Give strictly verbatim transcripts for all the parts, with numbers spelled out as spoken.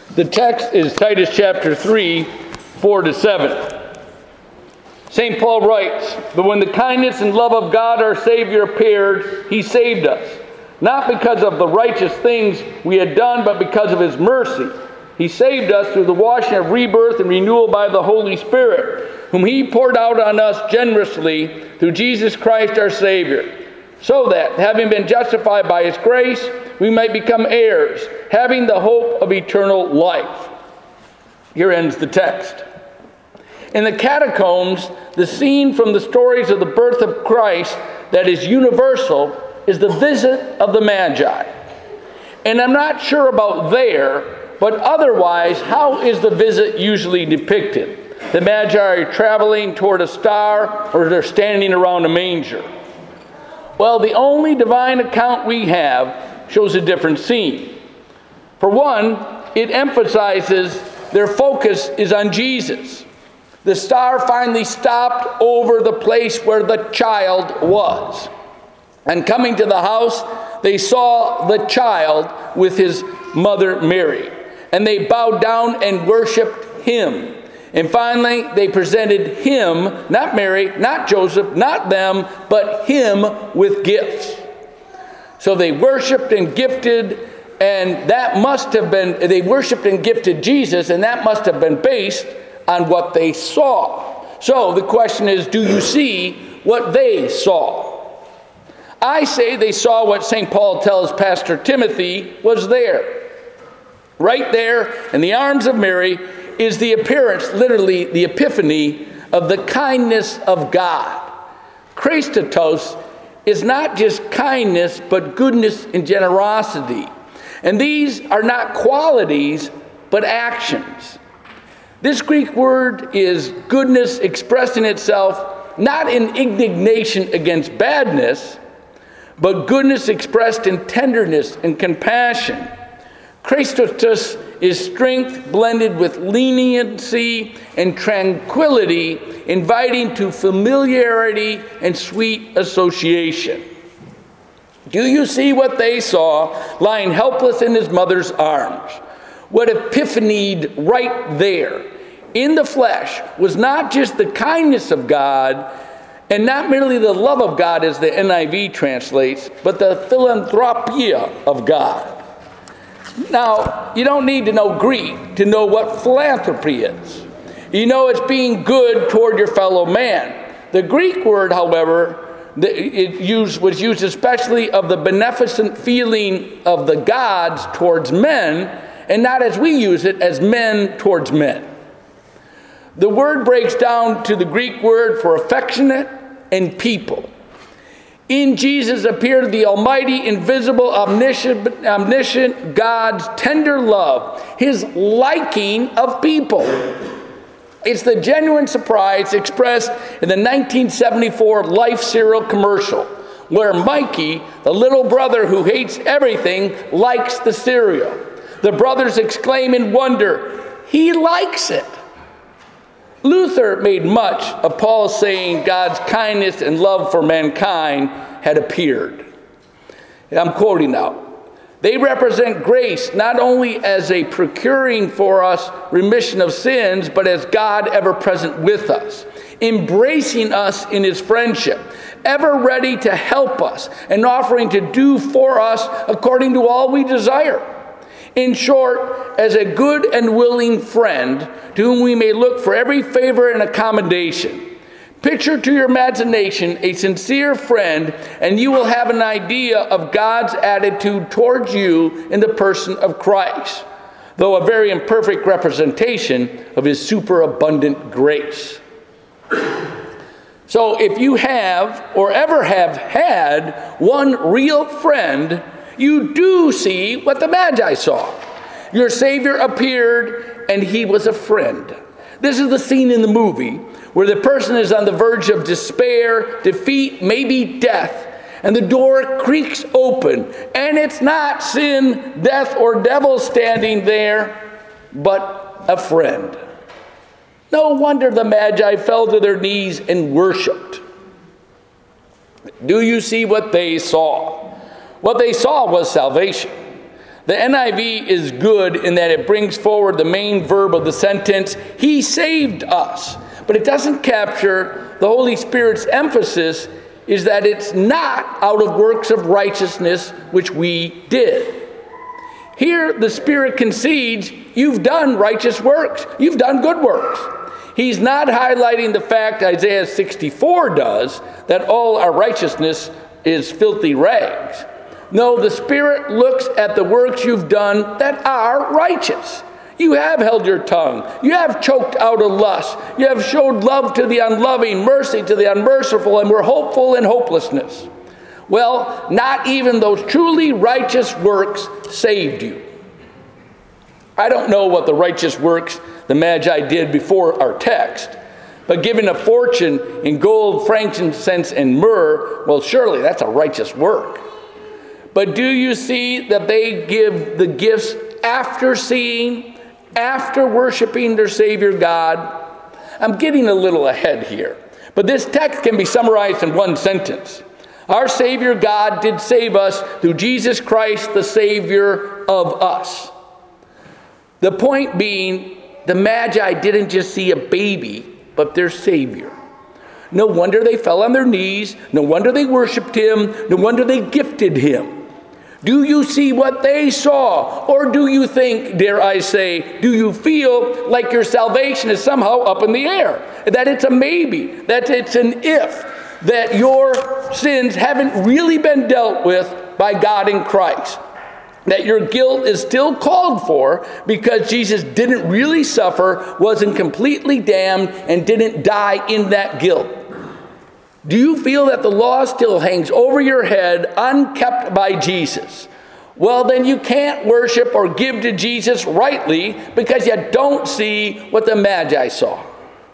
The text is Titus chapter three, four to seven. Saint Paul writes, "But when the kindness and love of God our Savior appeared, he saved us, not because of the righteous things we had done, but because of his mercy. He saved us through the washing of rebirth and renewal by the Holy Spirit, whom he poured out on us generously through Jesus Christ our Savior, so that, having been justified by his grace, we might become heirs, having the hope of eternal life." Here ends the text. In the catacombs, the scene from the stories of the birth of Christ that is universal is the visit of the Magi. And I'm not sure about there, but otherwise, how is the visit usually depicted? The Magi are traveling toward a star, or they're standing around a manger. Well, the only divine account we have shows a different scene. For one, it emphasizes their focus is on Jesus. The star finally stopped over the place where the child was. And coming to the house, they saw the child with his mother Mary. And they bowed down and worshiped him. And finally, they presented him, not Mary, not Joseph, not them, but him with gifts. So they worshiped and gifted, and that must have been, they worshiped and gifted Jesus, and that must have been based on what they saw. So the question is, do you see what they saw? I say they saw what Saint Paul tells Pastor Timothy was there. Right there in the arms of Mary is the appearance, literally the epiphany, of the kindness of God. Christos is not just kindness, but goodness and generosity. And these are not qualities, but actions. This Greek word is goodness expressing itself not in indignation against badness, but goodness expressed in tenderness and compassion. Christos is strength blended with leniency and tranquility, inviting to familiarity and sweet association. Do you see what they saw lying helpless in his mother's arms? What epiphanied right there in the flesh was not just the kindness of God, and not merely the love of God as the N I V translates, but the philanthropia of God. Now, you don't need to know Greek to know what philanthropy is. You know it's being good toward your fellow man. The Greek word, however, it used, was used especially of the beneficent feeling of the gods towards men, and not as we use it, as men towards men. The word breaks down to the Greek word for affectionate and people. In Jesus appeared the almighty, invisible, omniscient, omniscient God's tender love, his liking of people. It's the genuine surprise expressed in the nineteen seventy-four Life cereal commercial, where Mikey, the little brother who hates everything, likes the cereal. The brothers exclaim in wonder, "He likes it." Luther made much of Paul saying God's kindness and love for mankind had appeared. I'm quoting now. They represent grace not only as a procuring for us remission of sins, but as God ever present with us, embracing us in his friendship, ever ready to help us and offering to do for us according to all we desire. In short, as a good and willing friend to whom we may look for every favor and accommodation. Picture to your imagination a sincere friend, and you will have an idea of God's attitude towards you in the person of Christ, though a very imperfect representation of his superabundant grace. So if you have, or ever have had, one real friend, you do see what the Magi saw. Your Savior appeared, and he was a friend. This is the scene in the movie where the person is on the verge of despair, defeat, maybe death, and the door creaks open, and it's not sin, death, or devil standing there, but a friend. No wonder the Magi fell to their knees and worshiped. Do you see what they saw? What they saw was salvation. The N I V is good in that it brings forward the main verb of the sentence, He saved us. But it doesn't capture the Holy Spirit's emphasis is that it's not out of works of righteousness which we did. Here, the Spirit concedes you've done righteous works. You've done good works. He's not highlighting the fact Isaiah sixty-four does, that all our righteousness is filthy rags. No, the Spirit looks at the works you've done that are righteous. You have held your tongue. You have choked out a lust. You have showed love to the unloving, mercy to the unmerciful, and were hopeful in hopelessness. Well, not even those truly righteous works saved you. I don't know what the righteous works the Magi did before our text, but given a fortune in gold, frankincense, and myrrh, well, surely that's a righteous work. But do you see that they give the gifts after seeing, after worshiping their Savior God? I'm getting a little ahead here, but this text can be summarized in one sentence. Our Savior God did save us through Jesus Christ, the Savior of us. The point being, the Magi didn't just see a baby, but their Savior. No wonder they fell on their knees. No wonder they worshiped Him. No wonder they gifted Him. Do you see what they saw? Or do you think, dare I say, do you feel like your salvation is somehow up in the air? That it's a maybe, that it's an if, that your sins haven't really been dealt with by God in Christ? That your guilt is still called for because Jesus didn't really suffer, wasn't completely damned, and didn't die in that guilt? Do you feel that the law still hangs over your head, unkept by Jesus? Well, then you can't worship or give to Jesus rightly because you don't see what the Magi saw.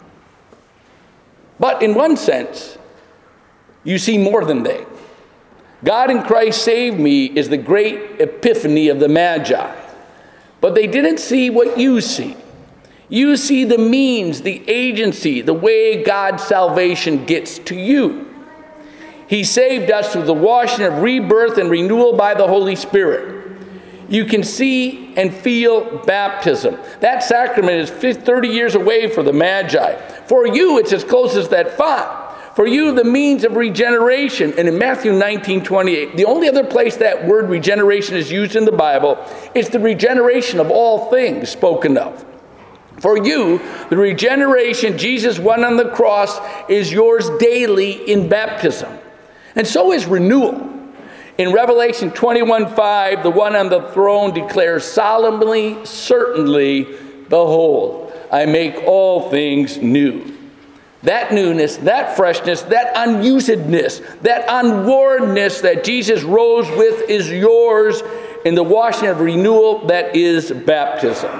But in one sense, you see more than they. God in Christ saved me is the great epiphany of the Magi. But they didn't see what you see. You see the means, the agency, the way God's salvation gets to you. He saved us through the washing of rebirth and renewal by the Holy Spirit. You can see and feel baptism. That sacrament is thirty years away for the Magi. For you, it's as close as that font. For you, the means of regeneration. And in Matthew nineteen twenty-eight, the only other place that word regeneration is used in the Bible is the regeneration of all things spoken of. For you, the regeneration Jesus won on the cross is yours daily in baptism. And so is renewal. In Revelation twenty-one five, the one on the throne declares solemnly, certainly, behold, I make all things new. That newness, that freshness, that unusedness, that unwornness that Jesus rose with is yours in the washing of renewal that is baptism.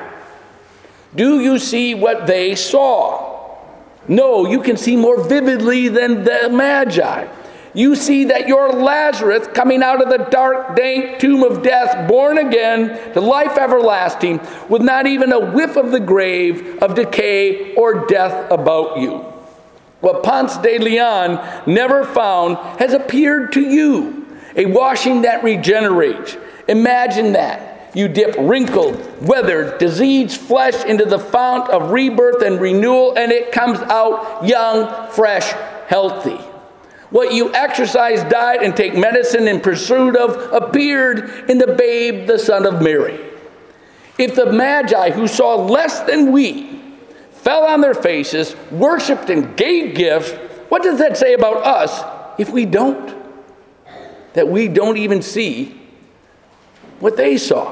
Do you see what they saw? No, you can see more vividly than the Magi. You see that you're Lazarus coming out of the dark, dank tomb of death, born again to life everlasting, with not even a whiff of the grave, of decay, or death about you. What Ponce de Leon never found has appeared to you, a washing that regenerates. Imagine that. You dip wrinkled, weathered, diseased flesh into the fount of rebirth and renewal, and it comes out young, fresh, healthy. What you exercise, diet, and take medicine in pursuit of appeared in the babe, the son of Mary. If the Magi, who saw less than we, fell on their faces, worshipped, and gave gifts, what does that say about us if we don't? That we don't even see what they saw.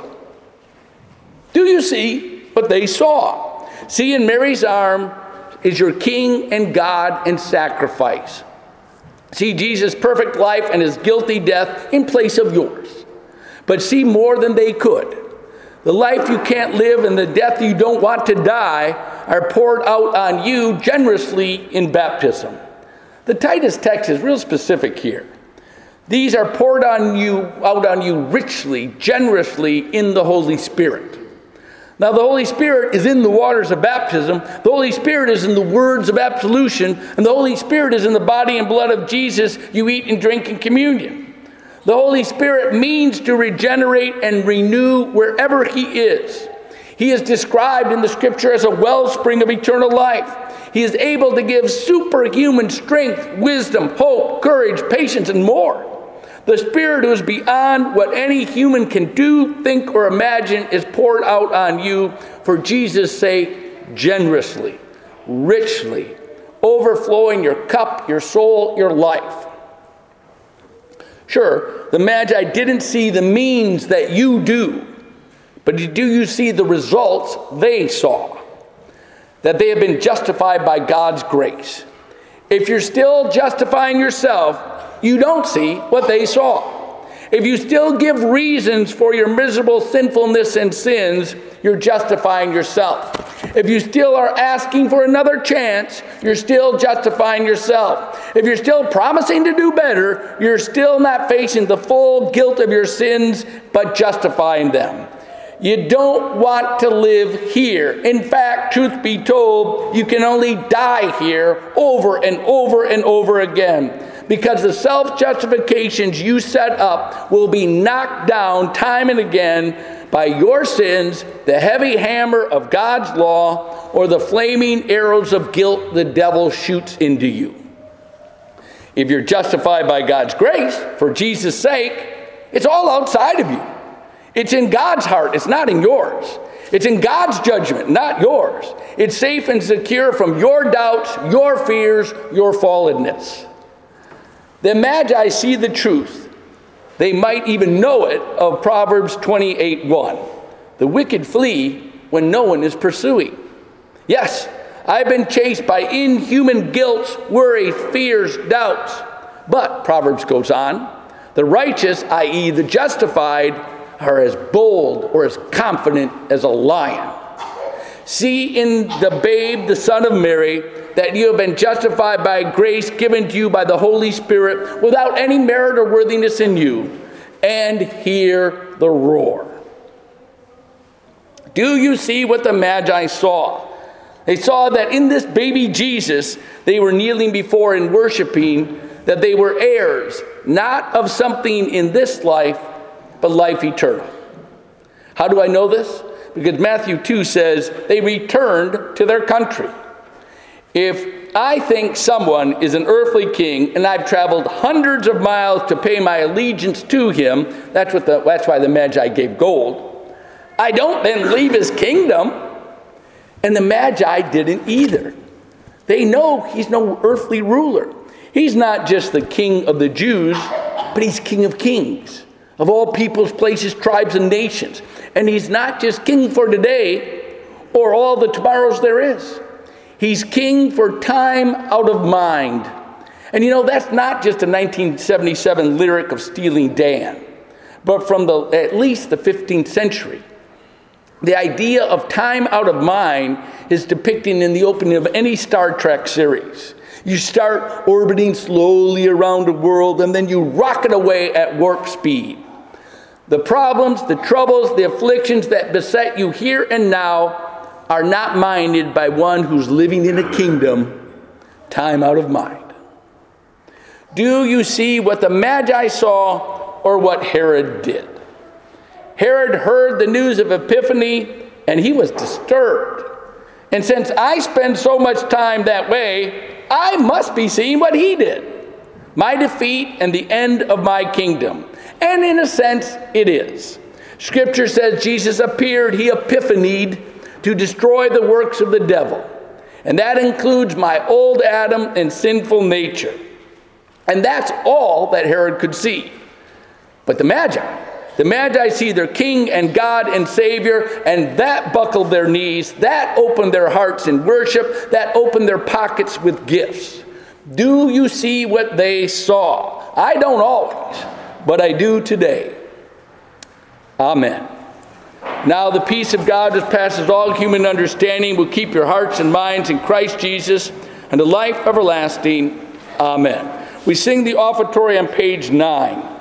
Do you see what they saw? See, in Mary's arm is your King and God and sacrifice. See Jesus' perfect life and his guilty death in place of yours. But see more than they could. The life you can't live and the death you don't want to die are poured out on you generously in baptism. The Titus text is real specific here. These are poured on you, out on you richly, generously in the Holy Spirit. Now, the Holy Spirit is in the waters of baptism. The Holy Spirit is in the words of absolution. And the Holy Spirit is in the body and blood of Jesus you eat and drink in communion. The Holy Spirit means to regenerate and renew wherever he is. He is described in the scripture as a wellspring of eternal life. He is able to give superhuman strength, wisdom, hope, courage, patience, and more. The Spirit who is beyond what any human can do, think, or imagine is poured out on you for Jesus' sake generously, richly, overflowing your cup, your soul, your life. Sure, the Magi didn't see the means that you do, but do you see the results they saw? That they have been justified by God's grace. If you're still justifying yourself, you don't see what they saw. If you still give reasons for your miserable sinfulness and sins, you're justifying yourself. If you still are asking for another chance, you're still justifying yourself. If you're still promising to do better, you're still not facing the full guilt of your sins, but justifying them. You don't want to live here. In fact, truth be told, you can only die here over and over and over again, because the self-justifications you set up will be knocked down time and again by your sins, the heavy hammer of God's law, or the flaming arrows of guilt the devil shoots into you. If you're justified by God's grace, for Jesus' sake, it's all outside of you. It's in God's heart, it's not in yours. It's in God's judgment, not yours. It's safe and secure from your doubts, your fears, your fallenness. The Magi see the truth. They might even know it of Proverbs twenty-eight one. The wicked flee when no one is pursuing. Yes, I've been chased by inhuman guilt, worries, fears, doubts. But, Proverbs goes on, the righteous, that is the justified, are as bold or as confident as a lion. See in the babe, the Son of Mary, that you have been justified by grace given to you by the Holy Spirit without any merit or worthiness in you, and hear the roar. Do you see what the Magi saw? They saw that in this baby Jesus they were kneeling before and worshiping, that they were heirs, not of something in this life, but life eternal. How do I know this? Because Matthew two says they returned to their country. If I think someone is an earthly king and I've traveled hundreds of miles to pay my allegiance to him, that's what the, that's why the Magi gave gold, I don't then leave his kingdom. And the Magi didn't either. They know he's no earthly ruler. He's not just the king of the Jews, but he's king of kings, of all peoples, places, tribes, and nations. And he's not just king for today or all the tomorrows there is. He's king for time out of mind. And you know, that's not just a nineteen seventy-seven lyric of Steely Dan, but from the at least the fifteenth century. The idea of time out of mind is depicted in the opening of any Star Trek series. You start orbiting slowly around the world, and then you rocket away at warp speed. The problems, the troubles, the afflictions that beset you here and now are not minded by one who's living in a kingdom, time out of mind. Do you see what the Magi saw or what Herod did? Herod heard the news of Epiphany, and he was disturbed. And since I spend so much time that way, I must be seeing what he did. My defeat and the end of my kingdom. And in a sense, it is. Scripture says Jesus appeared, he epiphanied, to destroy the works of the devil. And that includes my old Adam and sinful nature. And that's all that Herod could see. But the Magi, the Magi see their King and God and Savior, and that buckled their knees, that opened their hearts in worship, that opened their pockets with gifts. Do you see what they saw? I don't always, but I do today. Amen. Now the peace of God that passes all human understanding will keep your hearts and minds in Christ Jesus and the life everlasting. Amen. We sing the offertory on page nine.